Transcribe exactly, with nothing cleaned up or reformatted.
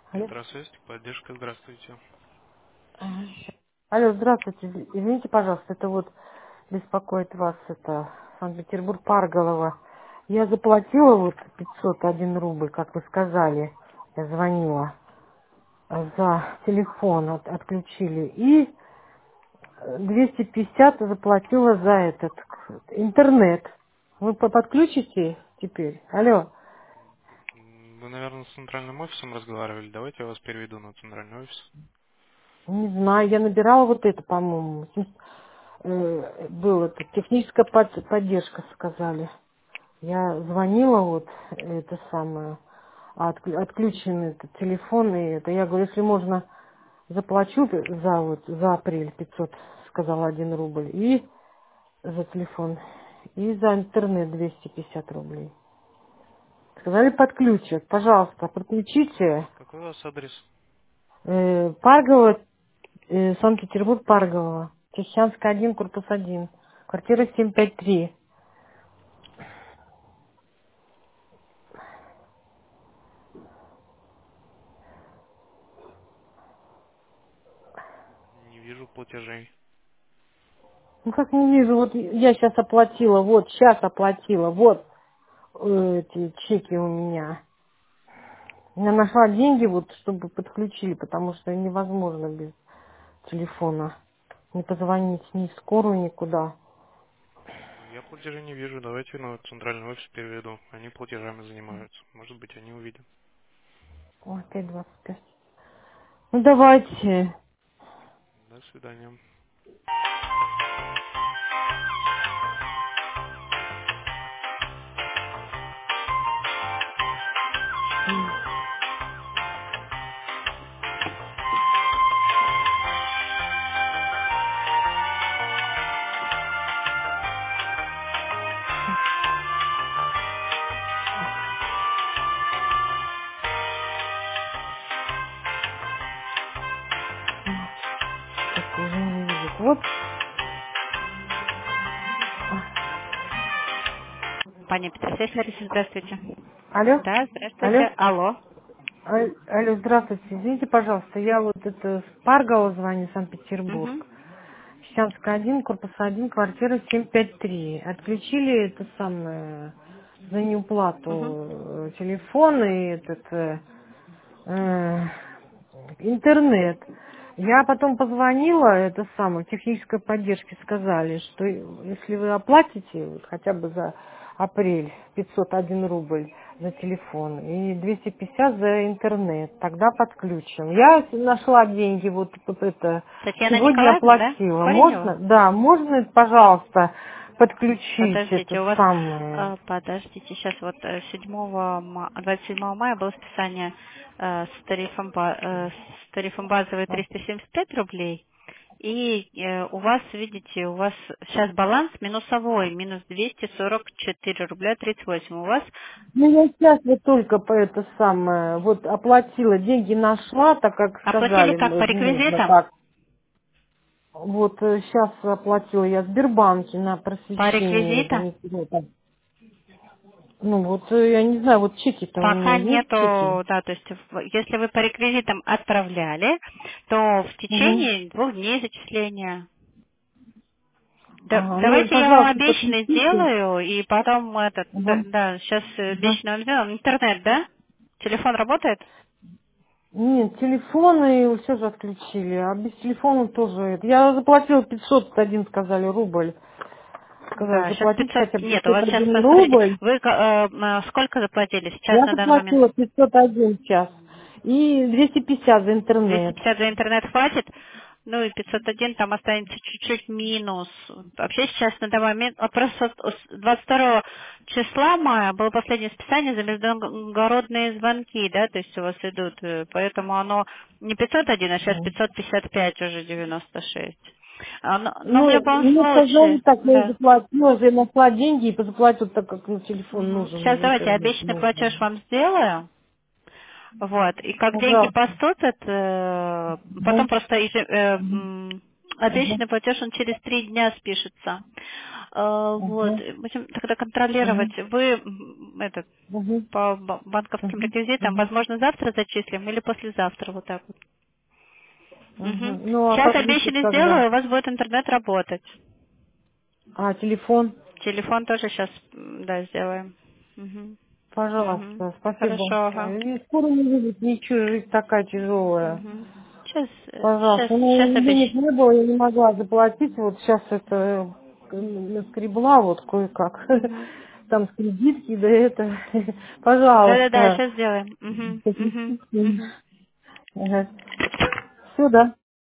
Алло. Здравствуйте, поддержка, здравствуйте. Ага. Алло, здравствуйте. Извините, пожалуйста, это вот беспокоит вас, это Санкт-Петербург, Парголова. Я заплатила вот пятьсот один рубль, как вы сказали. Я звонила за телефон, от- отключили. И двести пятьдесят заплатила за этот интернет. Вы по- подключите теперь? Алло. М, Вы, наверное, с центральным офисом разговаривали. Давайте я вас переведу на центральный офис. Не знаю, я набирала вот это, по-моему. Э, Было это техническая под- поддержка, сказали. Я звонила, вот, это самое, а отк- отключен этот телефон, и это, я говорю, если можно, заплачу за, вот, за апрель пятьсот, сказала один рубль, и за телефон, и за интернет двести пятьдесят рублей. Сказали, подключат, пожалуйста, подключите. Какой у вас адрес? Э, Парголова, э, Санкт-Петербург, Парголова, Тихоокеанская один, корпус один, квартира семь пять три. Не вижу платежей. Ну как не вижу, вот я сейчас оплатила, вот сейчас оплатила, вот э, эти чеки у меня. Я нашла деньги, вот, чтобы подключили, потому что невозможно без телефона не позвонить ни в скорую, никуда. Я платежей не вижу. Давайте на центральный офис переведу. Они платежами занимаются. Может быть, они увидят. Ой, опять двадцать пять. Ну давайте. До свидания. М, м, Как-то уже не видит. Вот. А, Паня Петросвет, Лариса, здравствуйте. Алло? Да, Алло? здравствуйте. Алло. Аль- Алло, здравствуйте. Извините, пожалуйста, я вот это с Паргова звоню, Угу. Санкт-Петербург. Щамская один, корпус один, квартира семь пять три. Отключили это самое за Угу. неуплату э, телефон и этот э, э, интернет. Я потом позвонила, это самое, в технической поддержке сказали, что если вы оплатите вот хотя бы за апрель пятьсот один рубль за телефон и двести пятьдесят за интернет, тогда подключим. Я нашла деньги, вот, вот это, Татьяна сегодня Николаевна, да? оплатила. Коренева? Можно? Да, можно, пожалуйста, подключить Подождите, это у вас, самое. э, подождите, сейчас вот э, седьмого ма- двадцать седьмого мая было списание э, с тарифом, ба- э, с тарифом базовый триста семьдесят пять рублей. И э, у вас, видите, у вас сейчас баланс минусовой, минус двести сорок четыре рубля тридцать восемь. У вас Ну, я сейчас вот только по это самое, вот оплатила, деньги нашла, так как оплатили сказали, как по м, нужно реквизитам? так. Вот сейчас оплатила я в Сбербанке на По просвещение, это реквизитам? не ну, там. Ну вот э, я не знаю, вот чеки-то у меня Пока есть чеки. нету, да, то есть в- если вы по реквизитам отправляли, то в Угу. течение двух дней зачисления. Да- Ага, ну, давайте я вам пожалуйста, обещанный подключите. сделаю, и потом этот, да, Ага. да, сейчас Ага. обещанный вам сделаем. Интернет, да? Телефон работает? Нет, телефоны все же отключили, а без телефона тоже. это. Я заплатила пятьсот один, сказали, рубль. Сказали, Да, сейчас заплатить пятьсот, хотя бы нет, у пятьсот вас сейчас, один посмотрите, рубль. вы э, э, сколько заплатили сейчас Я на данный момент? заплатила пятьсот один час. И двести пятьдесят за интернет. двести пятьдесят за интернет хватит, ну и пятьсот один там останется чуть-чуть минус. Вообще сейчас на данный момент, а просто с двадцать второго числа мая было последнее списание за междугородные звонки, да, то есть у вас идут, э, поэтому оно не пятьсот один, а сейчас М. пятьсот пятьдесят пять уже девяносто шесть. А, Но, но в Ну, любом мне сказали, случае, так я и да. заплатила, я нашла деньги и заплатила, так как ну, телефон нужен, Сейчас давайте интернет обещанный платеж нужен. вам сделаю. Вот. И как деньги Пожалуйста. поступят, э, Ага. потом просто еже- э, Ага. м, Ага. обещанный платеж, он через три дня спишется. Э, Вот, Угу. будем тогда Угу. контролировать. Вы м, этот Угу. по ба- банковским Угу. реквизитам, Угу. возможно, завтра зачислим или послезавтра, вот так вот. Угу. Мгм. Ну, а Сейчас как быть обещанный тогда? сделаю, у вас будет интернет работать. А, телефон? Телефон тоже сейчас, да, сделаем. Мгм. Мгм. Пожалуйста, спасибо Хорошо, ага. большое. И скоро не будет ничего, жизнь такая тяжелая. Мгм. Сейчас, сейчас, Пожалуйста. сейчас Ну, денег обещ... не было, я не могла заплатить. Вот сейчас это э, наскребла вот кое-как. Мгм. Там с кредитки, да это. Да-да-да, Пожалуйста. сейчас сделаем. Мгм. Мгм. Мгм. Все, да.